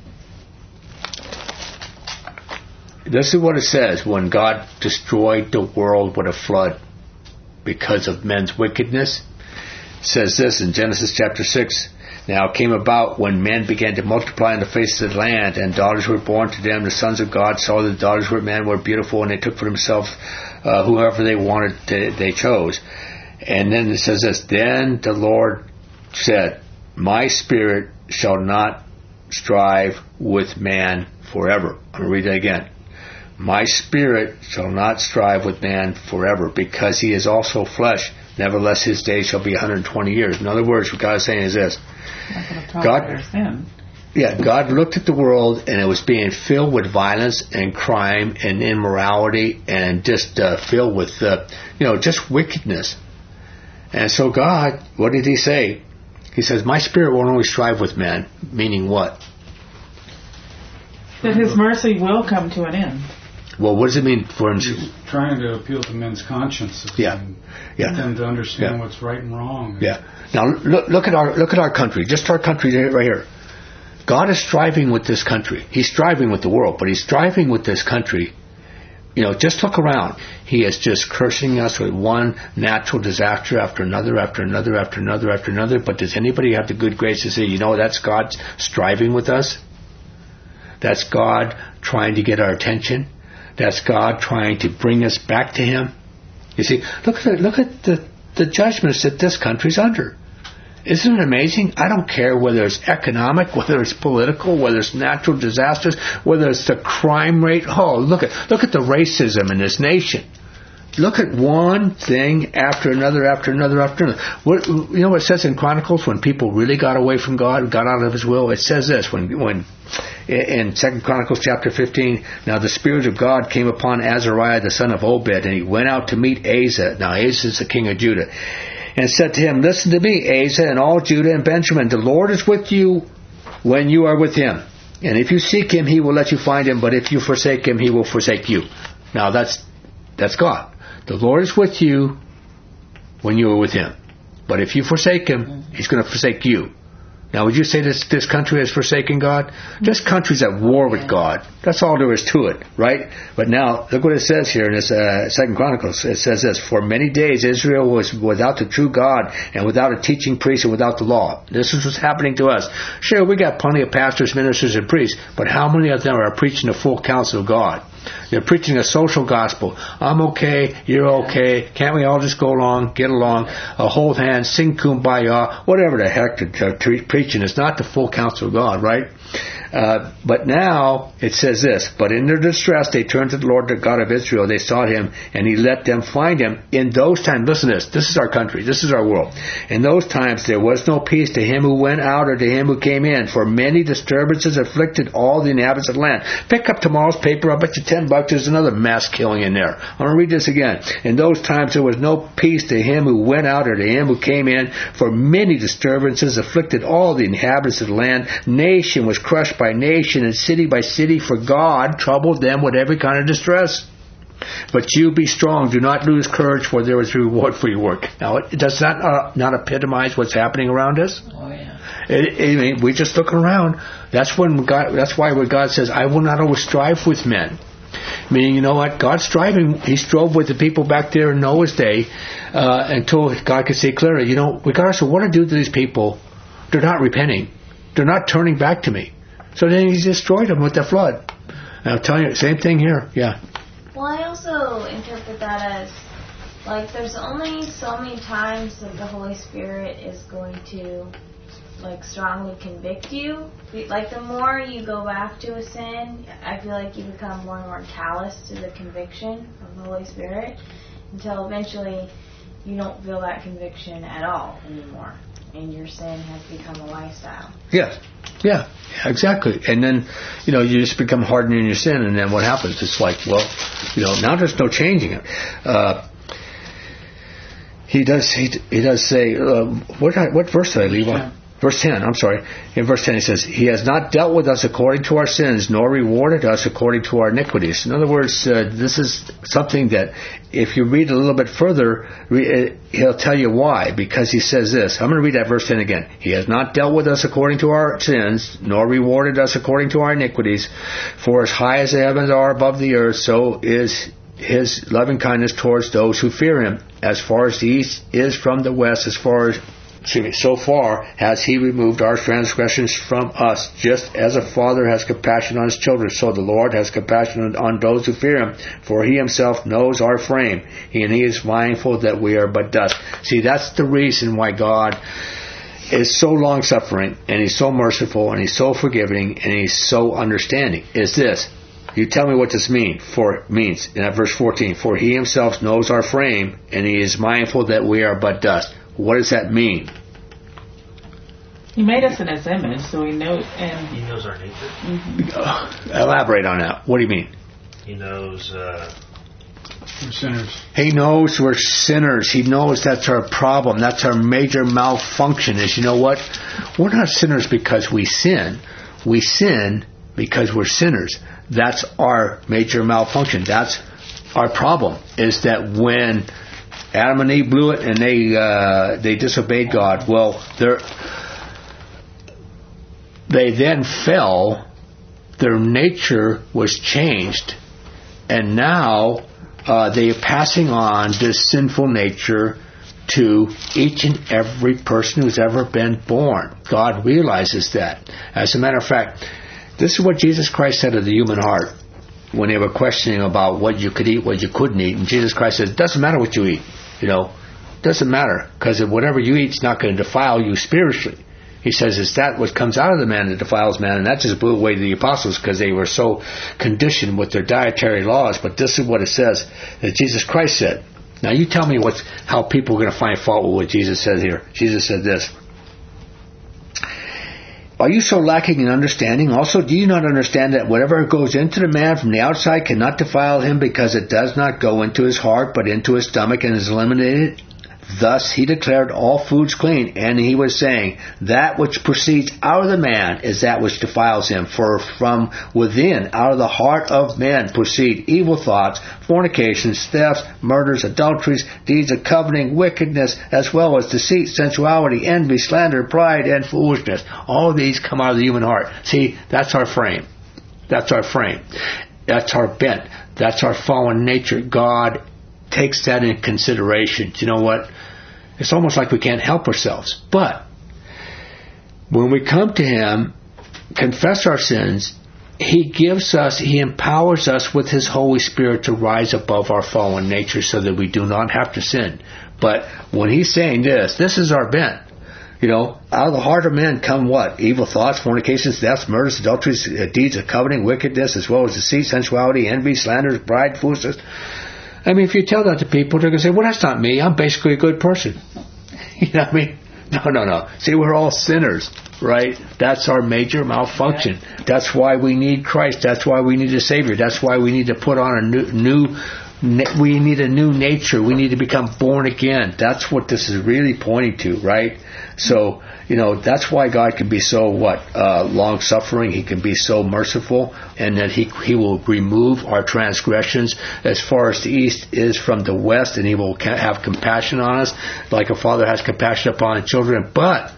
This is what it says when God destroyed the world with a flood because of men's wickedness. It says this in Genesis chapter 6. Now it came about when men began to multiply on the face of the land, and daughters were born to them. The sons of God saw that the daughters of men were beautiful, and they took for themselves whoever they wanted, they chose. And then it says this, then the Lord said, my spirit shall not strive with man forever. I'm going to read that again. My spirit shall not strive with man forever, because he is also flesh. Nevertheless, his days shall be 120 years. In other words, what God is saying is this. God looked at the world, and it was being filled with violence and crime and immorality and just filled with, just wickedness. And so God, what did he say? He says, my spirit won't always strive with man, meaning what? That his mercy will come to an end. Well, what does it mean for him? He's trying to appeal to men's consciences. And get them to understand what's right and wrong. Yeah. Now look at our country. Just our country right here. God is striving with this country. He's striving with the world, but he's striving with this country. Just look around. He is just cursing us with one natural disaster after another, after another, after another, after another. But does anybody have the good grace to say, that's God striving with us? That's God trying to get our attention. That's God trying to bring us back to Him. You see, look at the judgments that this country's under. Isn't it amazing? I don't care whether it's economic, whether it's political, whether it's natural disasters, whether it's the crime rate. Oh, look at the racism in this nation. Look at one thing after another, after another, after another. What it says in Chronicles when people really got away from God, got out of His will? It says this when in 2 Chronicles chapter 15, now the Spirit of God came upon Azariah the son of Obed, and he went out to meet Asa. Now Asa is the king of Judah. And said to him, listen to me, Asa, and all Judah and Benjamin. The Lord is with you when you are with Him. And if you seek Him, He will let you find Him. But if you forsake Him, He will forsake you. Now that's God. The Lord is with you when you are with Him. But if you forsake Him, He's going to forsake you. Now, would you say this country has forsaken God? This country's at war with God. That's all there is to it, right? But now, look what it says here in this 2 Chronicles. It says this, for many days Israel was without the true God and without a teaching priest and without the law. This is what's happening to us. Sure, we got plenty of pastors, ministers, and priests, but how many of them are preaching the full counsel of God? They're preaching a social gospel. I'm okay, you're okay, can't we all just go along, get along, hold hands, sing kumbaya, whatever the heck they're preaching. It's not the full counsel of God, right? But now it says this, but in their distress they turned to the Lord, the God of Israel. They sought Him, and He let them find Him. In those times, listen to this. This is our country. This is our world. In those times there was no peace to him who went out or to him who came in, for many disturbances afflicted all the inhabitants of the land. Pick up tomorrow's paper. I'll bet you $10 there's another mass killing in there. I'm going to read this again. In those times there was no peace to him who went out or to him who came in, for many disturbances afflicted all the inhabitants of the land. Nation was crushed by nation and city by city, for God troubled them with every kind of distress. But you be strong, do not lose courage, for there is a reward for your work. Now, does that not epitomize what's happening around us? Oh yeah. We just look around. That's why when God says, I will not always strive with men. Meaning, you know what? God's striving. He strove with the people back there in Noah's day until God could see clearly, regardless of what I do to these people, they're not repenting. They're not turning back to me. So then He destroyed them with the flood. And I'll tell you, same thing here. Yeah. Well, I also interpret that as, there's only so many times that the Holy Spirit is going to, strongly convict you. The more you go back to a sin, I feel like you become more and more callous to the conviction of the Holy Spirit until eventually you don't feel that conviction at all anymore. And your sin has become a lifestyle. Yes. Yeah, exactly. And then, you just become hardened in your sin, and then what happens? It's now there's no changing it. He does say, what verse did I leave on? Verse 10, I'm sorry. In verse 10 he says, He has not dealt with us according to our sins, nor rewarded us according to our iniquities. In other words, this is something that if you read a little bit further, He'll tell you why. Because He says this. I'm going to read that verse 10 again. He has not dealt with us according to our sins, nor rewarded us according to our iniquities. For as high as the heavens are above the earth, so is His loving kindness towards those who fear Him. As far as the east is from the west, as far So far has he removed our transgressions from us, just as a father has compassion on his children, so the Lord has compassion on those who fear him, for he himself knows our frame, and he is mindful that we are but dust. See, that's the reason why God is so long-suffering, and he's so merciful, and he's so forgiving, and he's so understanding, is this. You tell me what this means in that verse 14. For he himself knows our frame, and he is mindful that we are but dust. What does that mean? He made us in his image, so he knows. And he knows our nature. Mm-hmm. Elaborate on that. What do you mean? He knows we're sinners. He knows we're sinners. He knows that's our problem. That's our major malfunction. Is, you know what? We're not sinners because we sin. We sin because we're sinners. That's our major malfunction. That's our problem. Is that when Adam and Eve blew it and they disobeyed God, well, they then fell. Their nature was changed, and now they are passing on this sinful nature to each and every person who's ever been born. God realizes that. As a matter of fact, this is what Jesus Christ said of the human heart when they were questioning about what you could eat, what you couldn't eat. And Jesus Christ said, it doesn't matter what you eat. It doesn't matter, because whatever you eat is not going to defile you spiritually. He says it's that what comes out of the man that defiles man, and that just blew away the apostles because they were so conditioned with their dietary laws. But this is what it says that Jesus Christ said. Now you tell me how people are going to find fault with what Jesus said here. Jesus said this. Are you so lacking in understanding? Also, do you not understand that whatever goes into the man from the outside cannot defile him, because it does not go into his heart but into his stomach and is eliminated? Thus he declared all foods clean, and he was saying, that which proceeds out of the man is that which defiles him. For from within, out of the heart of man, proceed evil thoughts, fornications, thefts, murders, adulteries, deeds of coveting, wickedness, as well as deceit, sensuality, envy, slander, pride, and foolishness. All these come out of the human heart. See, that's our frame. That's our frame. That's our bent. That's our fallen nature. God takes that in consideration. You know what? It's almost like we can't help ourselves. But when we come to him, confess our sins, he empowers us with his Holy Spirit to rise above our fallen nature so that we do not have to sin. But when he's saying this is our bent. Out of the heart of man come what? Evil thoughts, fornications, thefts, murders, adulteries, deeds of coveting, wickedness, as well as deceit, sensuality, envy, slander, pride, foolishness. I mean, if you tell that to people, they're going to say, well, that's not me. I'm basically a good person. You know what I mean? No. See, we're all sinners, right? That's our major malfunction. That's why we need Christ. That's why we need a Savior. That's why we need to put on we need a new nature. We need to become born again. That's what this is really pointing to, right? So, that's why God can be so long-suffering. He can be so merciful, and that He will remove our transgressions as far as the east is from the west, and He will have compassion on us, like a father has compassion upon his children. But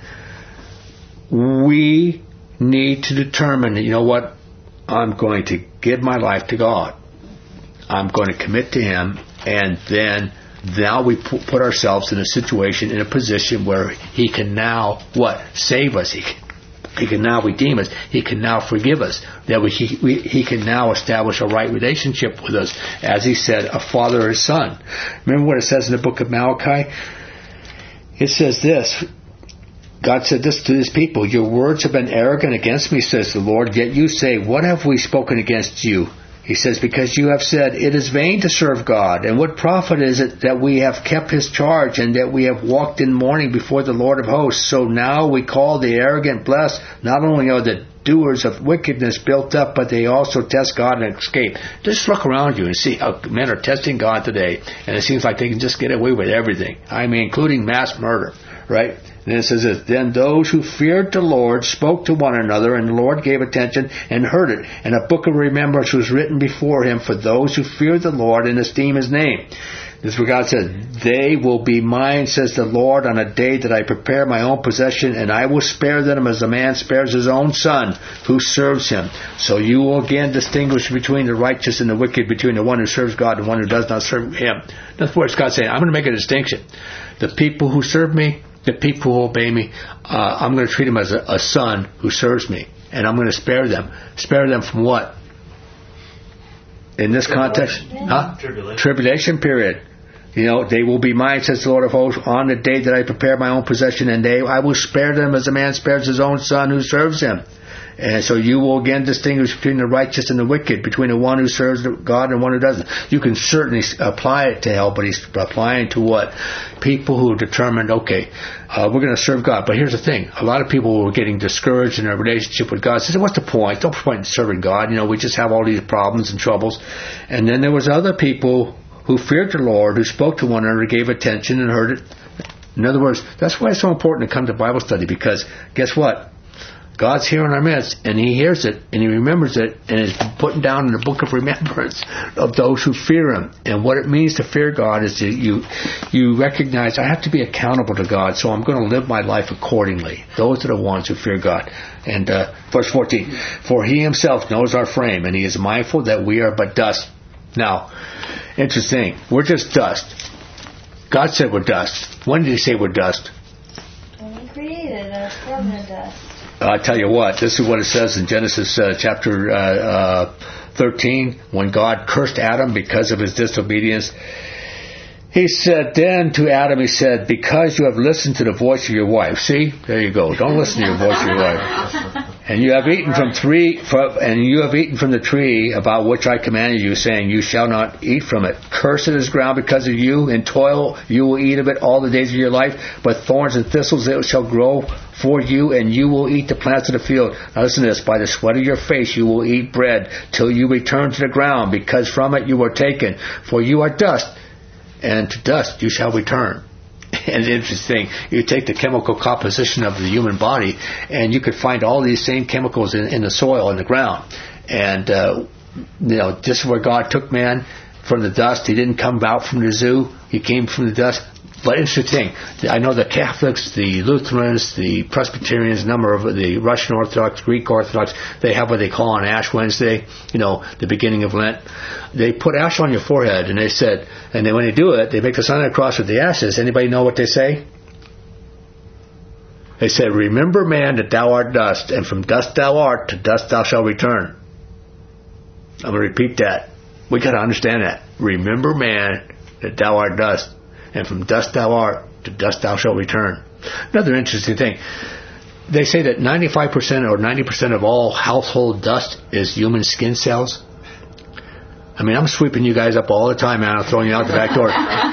we need to determine that, you know what? I'm going to give my life to God. I'm going to commit to Him, and then now we put ourselves in a situation, in a position where He can now save us. He can now redeem us. He can now forgive us. That He can now establish a right relationship with us, as He said, a father or a son. Remember what it says in the book of Malachi? It says this. God said this to His people, your words have been arrogant against me, says the Lord, yet you say, what have we spoken against you? He says, because you have said, it is vain to serve God, and what profit is it that we have kept His charge, and that we have walked in mourning before the Lord of hosts? So now we call the arrogant blessed. Not only are the doers of wickedness built up, but they also test God and escape. Just look around you and see how men are testing God today, and it seems like they can just get away with everything. I mean, including mass murder, right? And it says this, then those who feared the Lord spoke to one another, and the Lord gave attention and heard it. And a book of remembrance was written before Him for those who fear the Lord and esteem His name. This is what God says. They will be mine, says the Lord, on a day that I prepare my own possession, and I will spare them as a man spares his own son who serves him. So you will again distinguish between the righteous and the wicked, between the one who serves God and the one who does not serve Him. That's what God's saying. I'm going to make a distinction. The people who serve me the people who obey me, I'm going to treat them as a son who serves me. And I'm going to spare them. Spare them from what? In this context? Huh? Tribulation period. They will be mine, says the Lord of hosts, on the day that I prepare my own possession, and I will spare them as a man spares his own son who serves him. And so you will again distinguish between the righteous and the wicked, between the one who serves God and one who doesn't. You can certainly apply it to hell, but he's applying to what? People who determined, okay, we're going to serve God. But here's the thing. A lot of people were getting discouraged in their relationship with God. Said, what's the point? Don't point in serving God. We just have all these problems and troubles. And then there was other people who feared the Lord, who spoke to one another, gave attention, and heard it. In other words, that's why it's so important to come to Bible study, because guess what? God's here in our midst, and He hears it, and He remembers it, and is putting down in the book of remembrance of those who fear Him. And what it means to fear God is that you recognize, I have to be accountable to God, so I'm going to live my life accordingly. Those are the ones who fear God. And verse 14, for He Himself knows our frame, and He is mindful that we are but dust. Now, interesting, we're just dust. God said we're dust. When did He say we're dust? When He created us from the dust. I'll tell you what, this is what it says in Genesis chapter 13, when God cursed Adam because of his disobedience. He said, then to Adam he said, because you have listened to the voice of your wife. See, there you go. Don't listen to your voice of your wife. And you have eaten from the tree about which I commanded you, saying, you shall not eat from it. Cursed is ground because of you. In toil you will eat of it all the days of your life. But thorns and thistles it shall grow for you, and you will eat the plants of the field. Now listen to this. By the sweat of your face you will eat bread till you return to the ground, because from it you were taken. For you are dust, and to dust you shall return. And it's interesting, you take the chemical composition of the human body, and you could find all these same chemicals in the soil, in the ground. And, this is where God took man from the dust. He didn't come out from the zoo. He came from the dust. But interesting, I know the Catholics, the Lutherans, the Presbyterians, a number of the Russian Orthodox, Greek Orthodox, they have what they call on Ash Wednesday, the beginning of Lent. They put ash on your forehead, and they said, and then when they do it, they make the sign of the cross with the ashes. Anybody know what they say? They said, remember, man, that thou art dust, and from dust thou art, to dust thou shalt return. I'm going to repeat that. We got to understand that. Remember, man, that thou art dust, and from dust thou art, to dust thou shalt return. Another interesting thing. They say that 95% or 90% of all household dust is human skin cells. I mean, I'm sweeping you guys up all the time, man. I'm throwing you out the back door.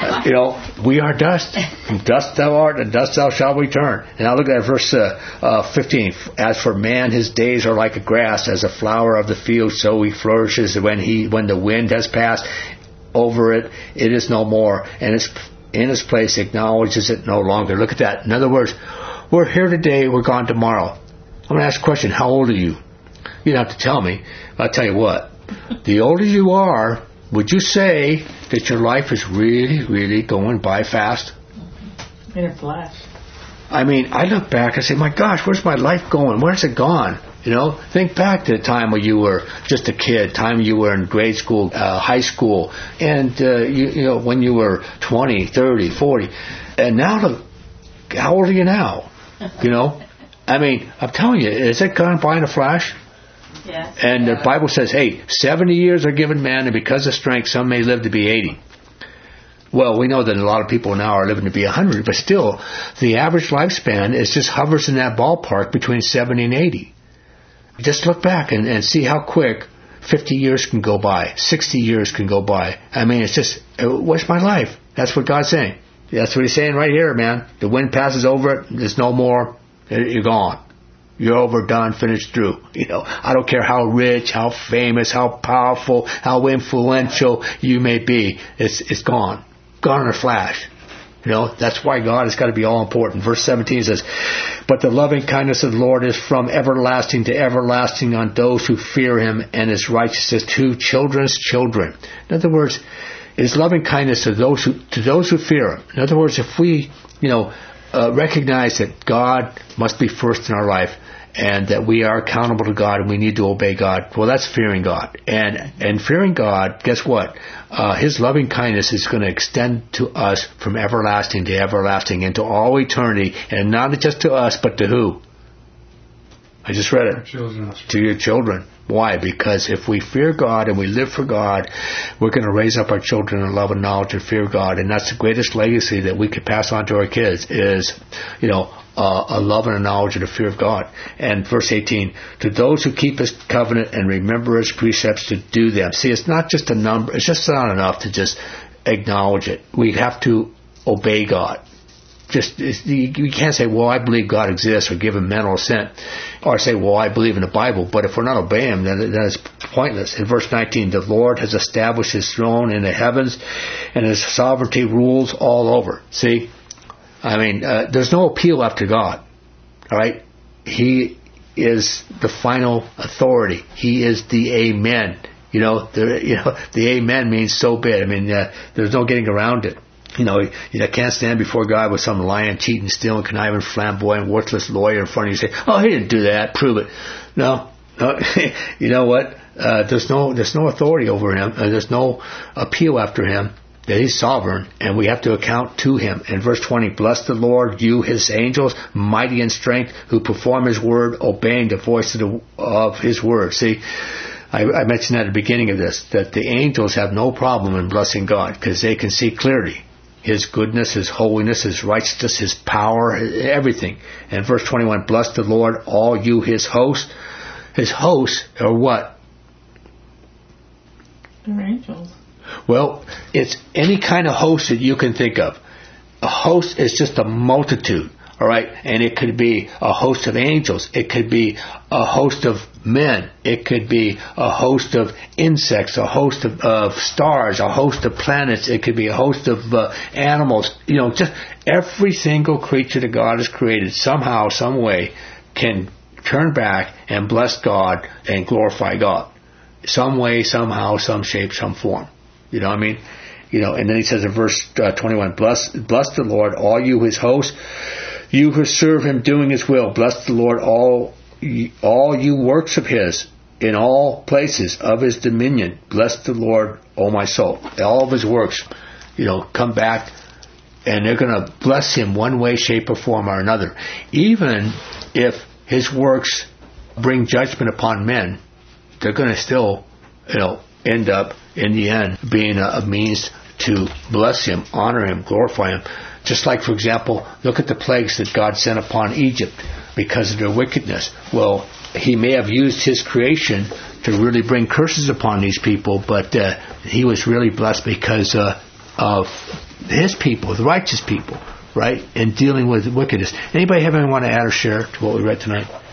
We are dust. From dust thou art, and dust thou shalt return. And now look at verse 15. As for man, his days are like a grass, as a flower of the field, so he flourishes. When the wind has passed over it, it is no more, and it's in its place acknowledges it no longer. Look at that. In other words, we're here today, we're gone tomorrow. I'm going to ask a question. How old are you? You don't have to tell me. I'll tell you what. The older you are, would you say that your life is really, really going by fast? In a flash. I mean, I look back and say, my gosh, where's my life going? Where's it gone? Think back to the time when you were just a kid, time you were in grade school, high school, and when you were 20, 30, 40. And now look, how old are you now? I mean, I'm telling you, is it gone by in a flash? Yes. And the Bible says, hey, 70 years are given man, and because of strength, some may live to be 80. Well, we know that a lot of people now are living to be 100, but still, the average lifespan is just hovers in that ballpark between 70 and 80. Just look back and see how quick 50 years can go by, 60 years can go by. I mean, it's just, what's my life? That's what God's saying. That's what He's saying right here, man. The wind passes over it, there's no more, you're gone. You're over, done, finished, through. I don't care how rich, how famous, how powerful, how influential you may be. It's gone. Gone in a flash. That's why God has got to be all important. Verse 17 says, but the loving kindness of the Lord is from everlasting to everlasting on those who fear Him, and His righteousness to children's children. In other words, His loving kindness to those who fear Him. In other words, if we, recognize that God must be first in our life, and that we are accountable to God and we need to obey God. Well, that's fearing God. And fearing God, guess what? His loving kindness is going to extend to us from everlasting to everlasting into all eternity, and not just to us, but to who? I just read it. Children. To your children. Why? Because if we fear God and we live for God, we're going to raise up our children in love and knowledge and fear God. And that's the greatest legacy that we could pass on to our kids is, a love and a knowledge and a fear of God. And verse 18, to those who keep His covenant and remember His precepts to do them. See, it's not just a number. It's just not enough to just acknowledge it. We have to obey God. You can't say, well, I believe God exists, or give Him mental assent, or say, well, I believe in the Bible. But if we're not obeying Him, then it's pointless. In verse 19, the Lord has established His throne in the heavens, and His sovereignty rules all over. See, there's no appeal after God. All right, He is the final authority. He is the Amen. The Amen means so big. There's no getting around it. You can't stand before God with some lying, cheating, stealing, conniving, flamboyant, worthless lawyer in front of you and say, oh, he didn't do that, prove it. No. You know what? There's no authority over him. There's no appeal after him. That He's sovereign, and we have to account to Him. In verse 20, bless the Lord, you His angels, mighty in strength, who perform His word, obeying the voice of His word. See, I mentioned at the beginning of this, that the angels have no problem in blessing God, because they can see clearly His goodness, His holiness, His righteousness, His power, everything. And verse 21, bless the Lord, all you His hosts. His hosts are what? They're angels. Well, it's any kind of host that you can think of. A host is just a multitude, all right? And it could be a host of angels. It could be a host of men. It could be a host of insects, a host of stars, a host of planets. It could be a host of animals. Just every single creature that God has created somehow, some way, can turn back and bless God and glorify God. Some way, somehow, some shape, some form. You know what I mean? And then He says in verse 21, bless the Lord, all you His hosts, you who serve Him doing His will. Bless the Lord, all you works of His, in all places of His dominion. Bless the Lord, O my soul. All of His works, come back, and they're going to bless Him one way, shape, or form or another. Even if His works bring judgment upon men, they're going to still, end up in the end being a means to bless Him, honor Him, glorify Him. Just like, for example, look at the plagues that God sent upon Egypt because of their wickedness. Well, He may have used His creation to really bring curses upon these people, but He was really blessed because of His people, the righteous people, right, in dealing with wickedness. Anybody have anything want to add or share to what we read tonight?